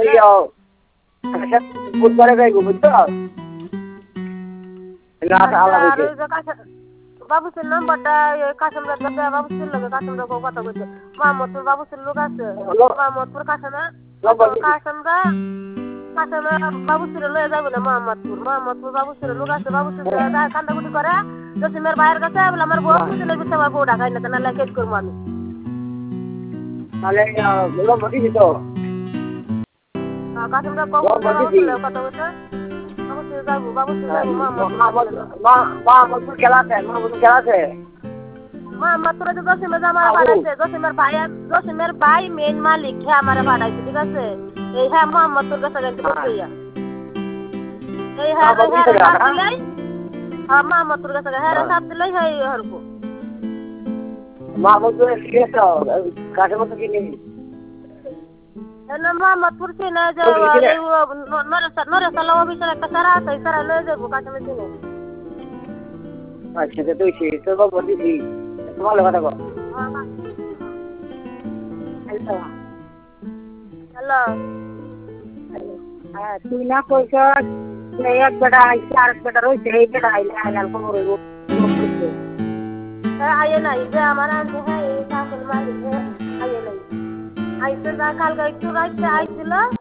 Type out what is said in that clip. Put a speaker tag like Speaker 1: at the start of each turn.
Speaker 1: বুধবারে যাইব বুঝছো
Speaker 2: বাবুসের নাম্বারটা কাশিমরা দেবে বাবুসের লগে কাশিমরা কথা কইছে মোহাম্মদপুর বাবুসের লোক আছে মোহাম্মদপুর কাশিমরা বাবুসের লয়ে যাবে না মোহাম্মদপুর বাবুসের লোক আছে বাবুসের কান্দাকুটি করে জসিমের ভাইয়ের কাছে বলে আমার বউ বুঝলে দিচ্ছে আমার বউ ঢাকাই না তাহলে কেস করবো আমি
Speaker 1: তাহলে নম্বর দিছি তো
Speaker 2: কাশিমরা কথা কইছে
Speaker 1: মোহাম্মদপুর খেলা আছে
Speaker 2: মোহাম্মদপুরে তো জসিমের আমার ভাড়াইছে জসিমের ভাই মেন মালিক হ্যাঁ আমার ভাড়াইছে ঠিক আছে এই হ্যাঁ মোহাম্মদপুর কাছে গেছে বসইয়া এই হ্যাঁ মোহাম্মদপুর কাছে হ্যাঁ সাপ দিলাই হ্যাঁ হরবো
Speaker 1: মোহাম্মদপুর কাঠের মতো কিনে
Speaker 2: মোহাম্মদপুর চিনে যে নরেশালা অফিসের একটা সারা আছে সারা লয়ে যাবো কাছে চিনে
Speaker 1: আচ্ছা তুই তোর বাবু দিছি ভালো কথা কর
Speaker 2: হ্যালো
Speaker 1: হ্যাঁ তুই না কইছ এক বেটা আইসে আর এক বেটা রয়েছে এই বেটা আইলে আইলাম খবর হইব
Speaker 2: আইয়ে নাই যে আমার আনতে হ্যাঁ এই কাকের মালিক আইয়ে নাই আইসে কালকে একটু রাইতে আইছিল